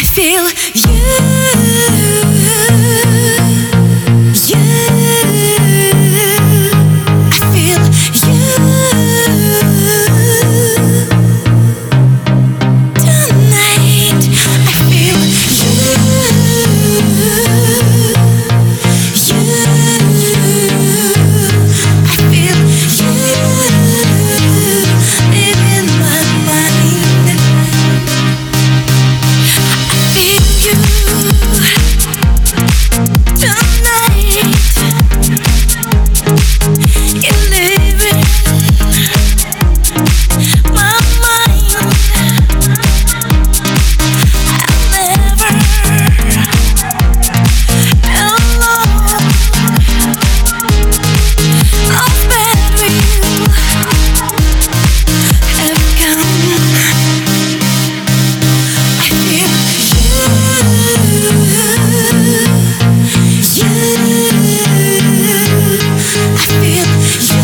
feel you, I feel you tonight. I feel you, I feel you live in my mind. I feel you tonight. You live in my mind. I'll never alone. All bad will have come. I feel you, I feel you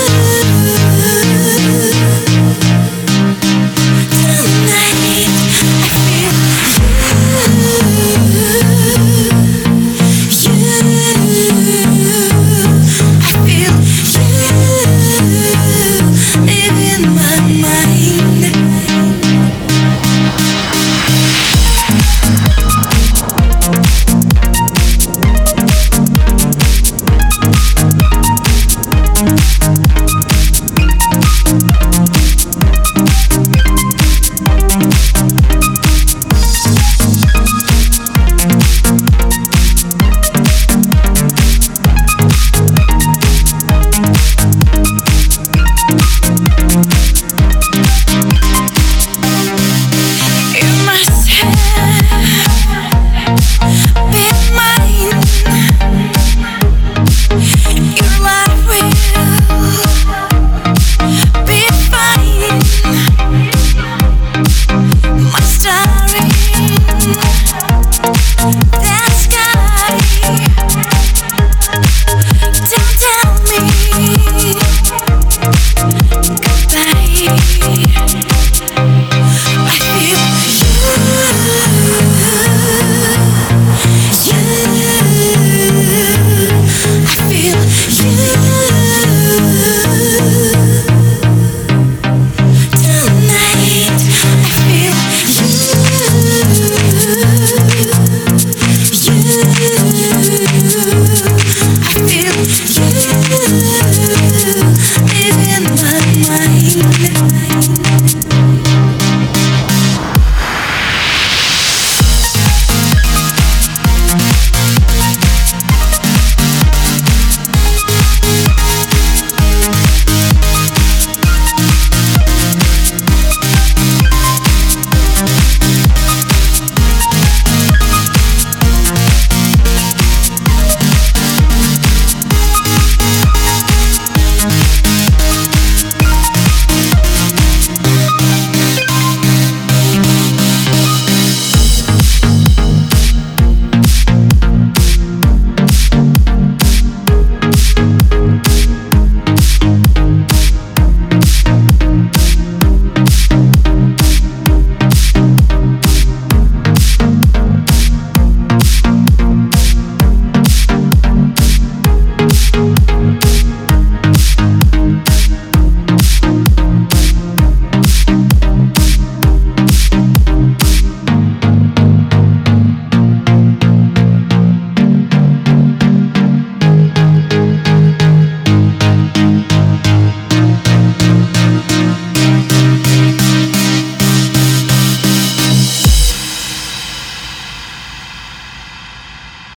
tonight. I feel you, I feel you live in my mind. You must have been mine. Your life will be fine. My starring